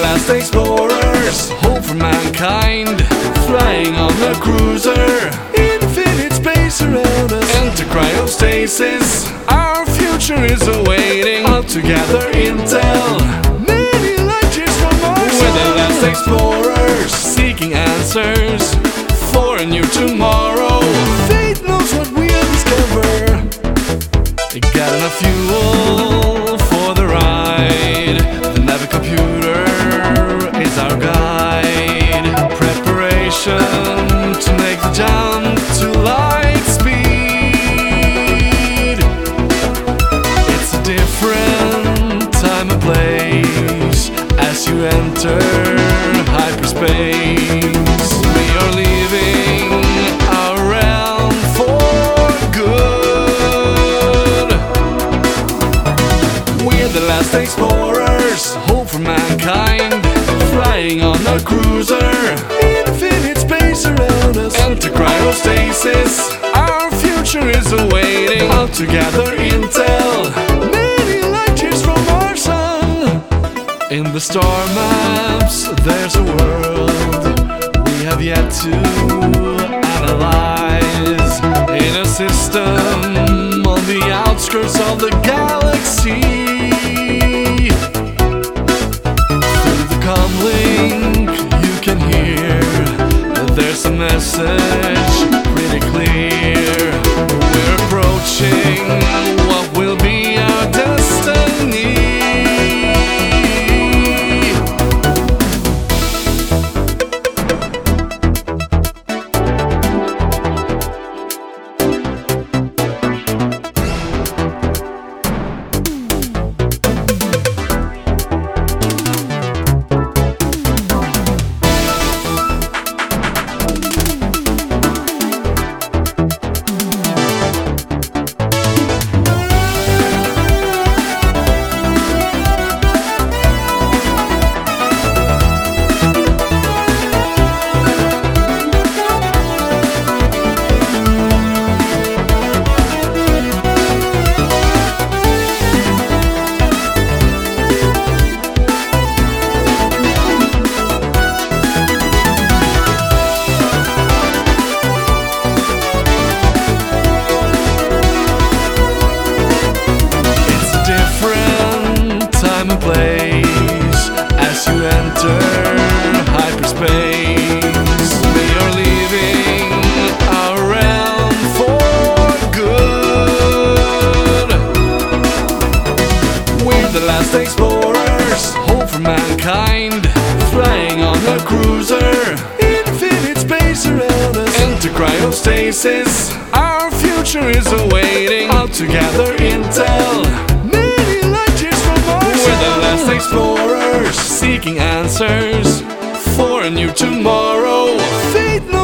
last explorers, hope for mankind, flying on a cruiser. Infinite space around us, enter cryostasis. Our future is awaiting, all together intel, many light years from Mars. We're the last explorers, seeking answers for a new tomorrow. Fate knows what we'll discover. We got enough fuel for the ride. The Navi computer is our guide. Preparation to make the jump to light speed. It's a different time and place as you enter hyperspace. We are leaving our realm for good. We're the last explorers, hope for mankind, flying on a cruiser. Infinite space around us, enter cryostasis. Our future is awaiting, all together intel, many light years from our sun. In the star maps, there's a world we have yet to analyze. In a system on the outskirts of the galaxy. Through the comlink you can hear there's a message pretty clear. We're approaching what will be our destiny. Place as you enter hyperspace. We are leaving our realm for good. We're the last explorers, hope for mankind, flying on a cruiser. Infinite space around us, enter cryostasis. Our future is awaiting, all together intel, many light years from Mars. We're the last explorers, seeking answers for a new tomorrow. Fate